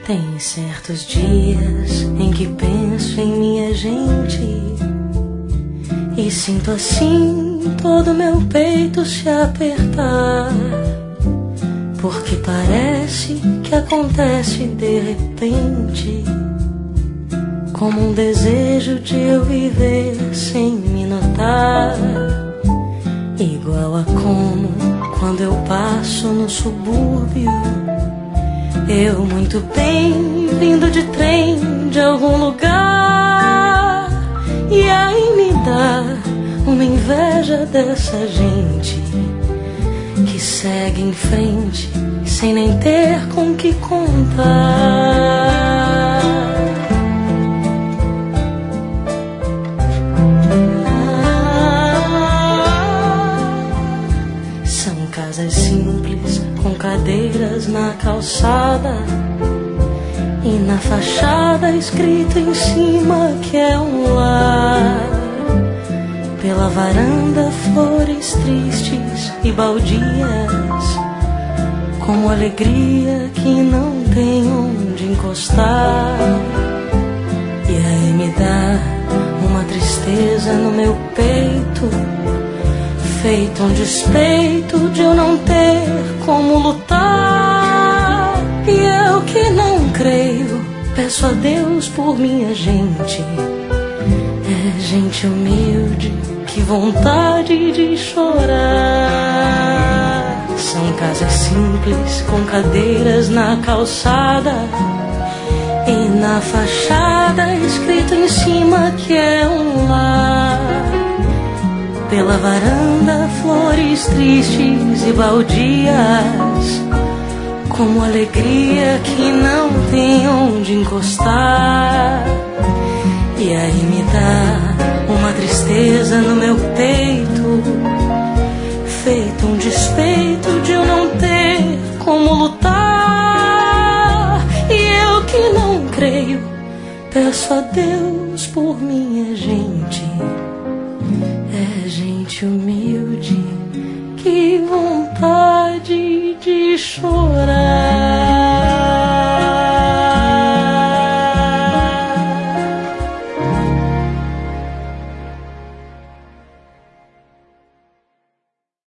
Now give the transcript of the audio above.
Tem certos dias em que penso em minha gente e sinto assim todo meu peito se apertar, porque parece que acontece de repente, como um desejo de eu viver sem me notar, igual a como quando eu passo no subúrbio, eu muito bem vindo de trem de algum lugar, e aí me dá uma inveja dessa gente que segue em frente sem nem ter com que contar. São casas simples com cadeiras na calçada e na fachada escrito em cima que é um lar. Pela varanda flores tristes e baldias, como alegria que não tem onde encostar. E aí me dá uma tristeza no meu peito, feito um despeito de eu não ter como lutar. E eu que não creio, peço a Deus por minha gente. É gente humilde, que vontade de chorar. São casas simples com cadeiras na calçada e na fachada escrito em cima que é um lar. Pela varanda flores tristes e baldias, como alegria que não tem onde encostar. E aí me dá uma tristeza no meu peito, feito um despeito de eu não ter como lutar. E eu que não creio, peço a Deus por minha gente. É gente humilde, que vontade de chorar.